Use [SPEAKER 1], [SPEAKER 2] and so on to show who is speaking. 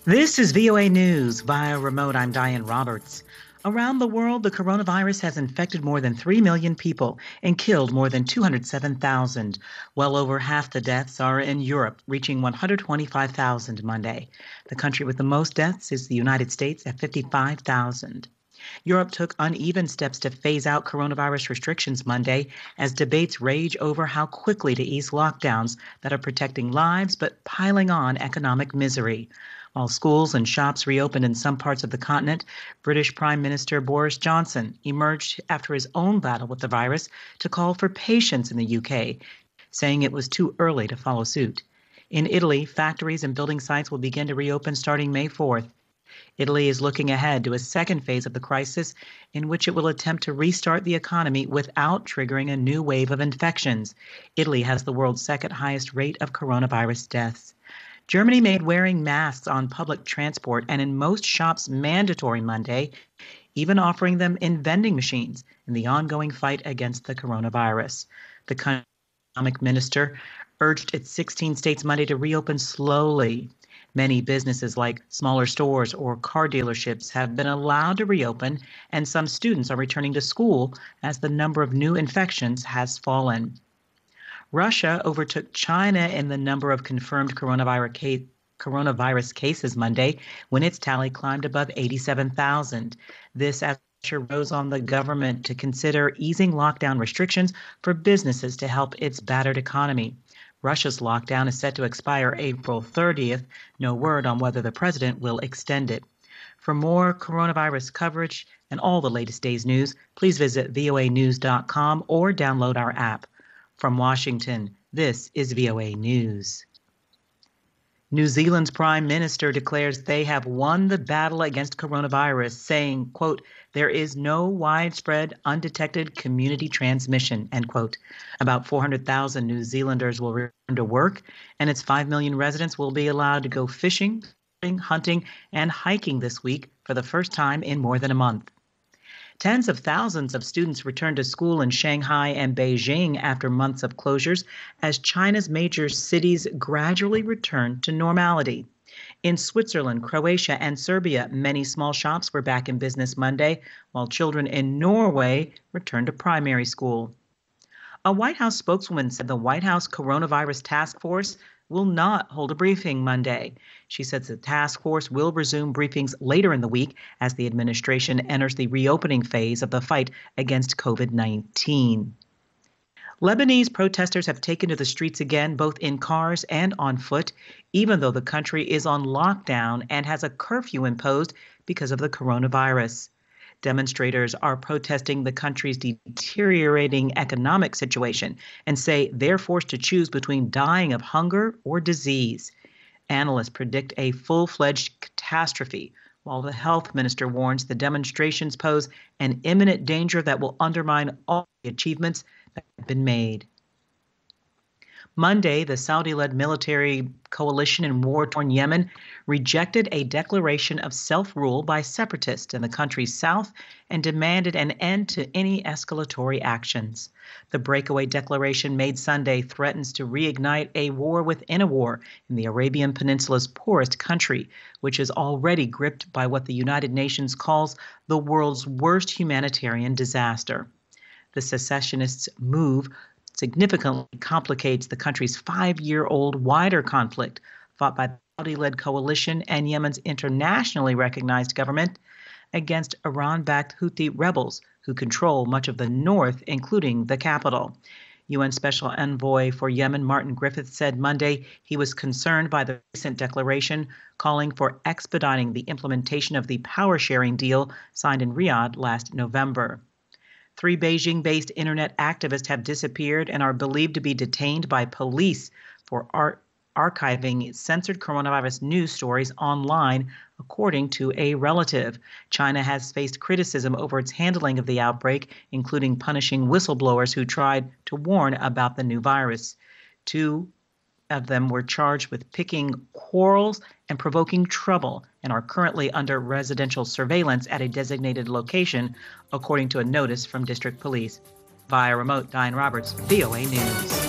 [SPEAKER 1] This is VOA News via remote. I'm Diane Roberts. Around the world, the coronavirus has infected more than 3 million people and killed more than 207,000. Well over half the deaths are in Europe, reaching 125,000 Monday. The country with the most deaths is the United States at 55,000. Europe took uneven steps to phase out coronavirus restrictions Monday as debates rage over how quickly to ease lockdowns that are protecting lives but piling on economic misery. While schools and shops reopened in some parts of the continent, British Prime Minister Boris Johnson emerged after his own battle with the virus to call for patience in the UK, saying it was too early to follow suit. In Italy, factories and building sites will begin to reopen starting May 4th. Italy is looking ahead to a second phase of the crisis in which it will attempt to restart the economy without triggering a new wave of infections. Italy has the world's second highest rate of coronavirus deaths. Germany made wearing masks on public transport and in most shops mandatory Monday, even offering them in vending machines in the ongoing fight against the coronavirus. The economic minister urged its 16 states Monday to reopen slowly. Many businesses like smaller stores or car dealerships have been allowed to reopen, and some students are returning to school as the number of new infections has fallen. Russia overtook China in the number of confirmed coronavirus cases Monday when its tally climbed above 87,000. This as pressure rose on the government to consider easing lockdown restrictions for businesses to help its battered economy. Russia's lockdown is set to expire April 30th. No word on whether the president will extend it. For more coronavirus coverage and all the latest day's news, please visit voanews.com or download our app. From Washington, this is VOA News. New Zealand's Prime Minister declares they have won the battle against coronavirus, saying, quote, there is no widespread undetected community transmission, end quote. About 400,000 New Zealanders will return to work, and its 5 million residents will be allowed to go fishing, hunting, and hiking this week for the first time in more than a month. Tens of thousands of students returned to school in Shanghai and Beijing after months of closures as China's major cities gradually returned to normality. In Switzerland, Croatia, and Serbia, many small shops were back in business Monday, while children in Norway returned to primary school. A White House spokeswoman said the White House Coronavirus Task Force will not hold a briefing Monday. She says the task force will resume briefings later in the week as the administration enters the reopening phase of the fight against COVID-19. Lebanese protesters have taken to the streets again, both in cars and on foot, even though the country is on lockdown and has a curfew imposed because of the coronavirus. Demonstrators are protesting the country's deteriorating economic situation and say they're forced to choose between dying of hunger or disease. Analysts predict a full-fledged catastrophe, while the health minister warns the demonstrations pose an imminent danger that will undermine all the achievements that have been made. Monday, the Saudi-led military coalition in war-torn Yemen rejected a declaration of self-rule by separatists in the country's south and demanded an end to any escalatory actions. The breakaway declaration made Sunday threatens to reignite a war within a war in the Arabian Peninsula's poorest country, which is already gripped by what the United Nations calls the world's worst humanitarian disaster. The secessionists' move significantly complicates the country's 5-year-old wider conflict fought by the Saudi-led coalition and Yemen's internationally recognized government against Iran-backed Houthi rebels who control much of the north, including the capital. UN Special Envoy for Yemen, Martin Griffiths, said Monday he was concerned by the recent declaration calling for expediting the implementation of the power-sharing deal signed in Riyadh last November. 3 Beijing-based internet activists have disappeared and are believed to be detained by police for archiving censored coronavirus news stories online, according to a relative. China has faced criticism over its handling of the outbreak, including punishing whistleblowers who tried to warn about the new virus. 2 of them were charged with picking quarrels and provoking trouble and are currently under residential surveillance at a designated location, according to a notice from district police. Via remote, Diane Roberts, VOA News.